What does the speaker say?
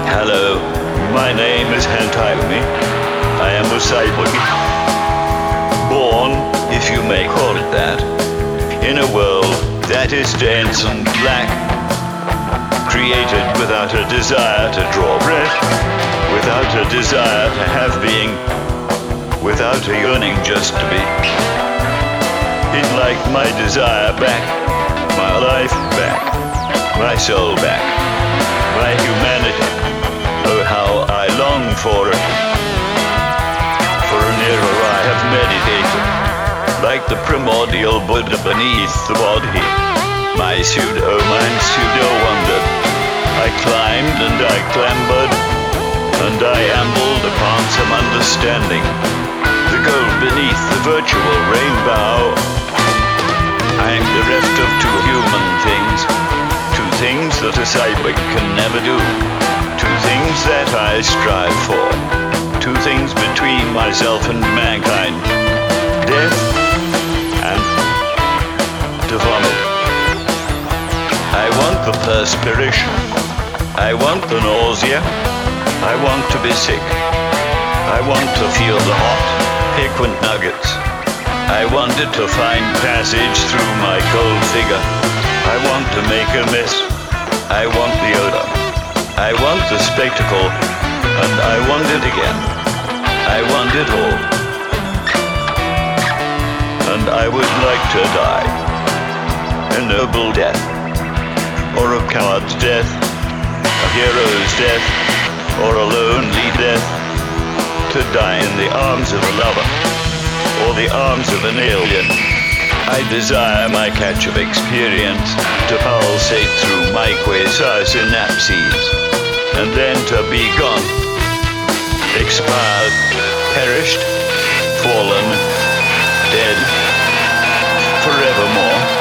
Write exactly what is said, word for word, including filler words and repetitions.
Hello, my name is Hentaimi. I am a cyborg. Born, if you may call it that, in a world that is dense and black. Created without a desire to draw breath, without a desire to have being, without a yearning just to be. He'd like my desire back, my life back, my soul back, my humanity. Oh, how I long for it. For an era I have meditated, like the primordial Buddha beneath the body. My pseudo-mind pseudo-wandered. I climbed and I clambered, and I ambled upon some understanding. The gold beneath the virtual rainbow. I am bereft of two human things, two things that a cyborg can never do, two things that I strive for, two things between myself and mankind, death and to vomit. I want the perspiration, I want the nausea, I want to be sick, I want to feel the hot, piquant nuggets. I wanted to find passage through my cold figure. I want to make a mess. I want the odor. I want the spectacle. And I want it again. I want it all. And I would like to die. A noble death. Or a coward's death. A hero's death. Or a lonely death. To die in the arms of a lover. Or the arms of an alien. I desire my catch of experience to pulsate through my quasar synapses, and then to be gone, expired, perished, fallen, dead, forevermore.